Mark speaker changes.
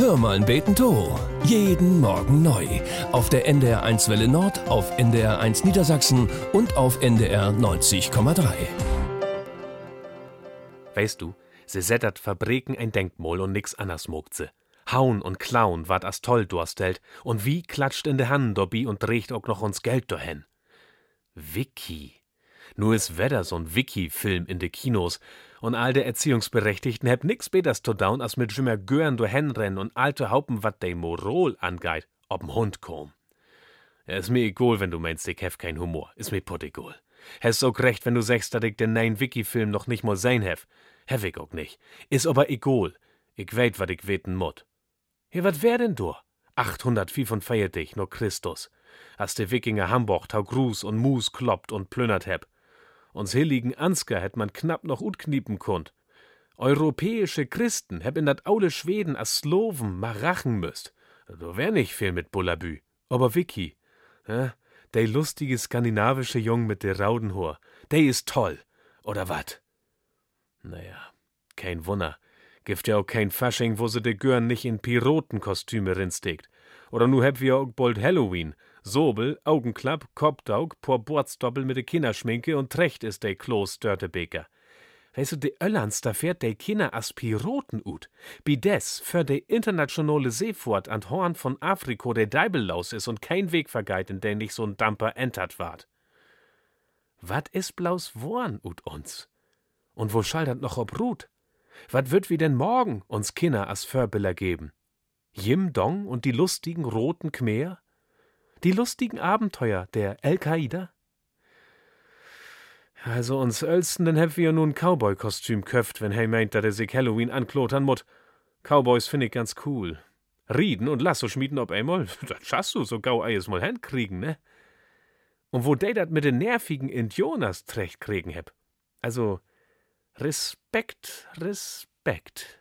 Speaker 1: Hör mal ein Beten to. Jeden Morgen neu. Auf der NDR1 Welle Nord, auf NDR1 Niedersachsen und auf NDR 90,3.
Speaker 2: Weißt du, sie settert Fabriken ein Denkmal und nix anders mogt sie. Hauen und klauen ward as toll durstellt und wie klatscht in de Hand dobi und trägt auch noch uns Geld dahin. Wiki. Nur is wedder so'n Wiki-Film in de Kinos und all de Erziehungsberechtigten heb nix beters to down, als mit Jimmer Gören do henrennen und alte Haupen, wat de Moral angeit, ob'n Hund kom. Ja, is mir egal, wenn du meinst, ich hef kein Humor. Is mir puttegal. Hast auch recht, wenn du sagst, dass ich den neuen Wiki-Film noch nicht mal sein hef. Hef ich auch nicht. Is aber egal. Ich weet, wat ich weten mut. Ja, wat wär denn du? 845 no Christus. Als de Wikinger Hamburg tau Gruß und Mus kloppt und plündert heb. Uns hilligen Ansgar hätt man knapp noch utkniepen konnt. Europäische Christen heb in dat aule Schweden as Slowen marachen müsst. Da wär nicht viel mit Bullabü. Aber Wiki, der lustige skandinavische Jung mit der Raudenhohr, der ist toll. Oder wat? Naja, kein Wunder. Gibt ja auch kein Fasching, wo se de Görn nicht in Pirotenkostüme rinsteckt. Oder nu heb wir auch bald Halloween. Sobel, Augenklapp, Kopfdaug, por Bordsdoppel mit de Kinderschminke und Trecht ist de Kloß Dörtebeker. Weißt du, de Öllands, da fährt de Kinder as Piroten ut. Bides für de internationale Seefahrt an Horn von Afriko de Deibellaus is und kein Weg vergeit, in den nicht so'n Damper entert ward. Wat is blaus worn ut uns? Und wo schallert noch ob Ruth? Wat wird wie denn morgen uns Kinder as Förbiller geben? Jim Dong und die lustigen roten Khmer? Die lustigen Abenteuer der Al-Qaida? Also uns Ölsten, dann heb wir nun Cowboy-Kostüm köft, wenn meint, dass sich Halloween anklotern mut. Cowboys find ich ganz cool. Rieden und Lasso schmieden ob einmal, das schaffst du so gau eies mal hinkriegen, ne? Und wo de dat mit den nervigen Indianers trecht kriegen heb. Also, Respekt.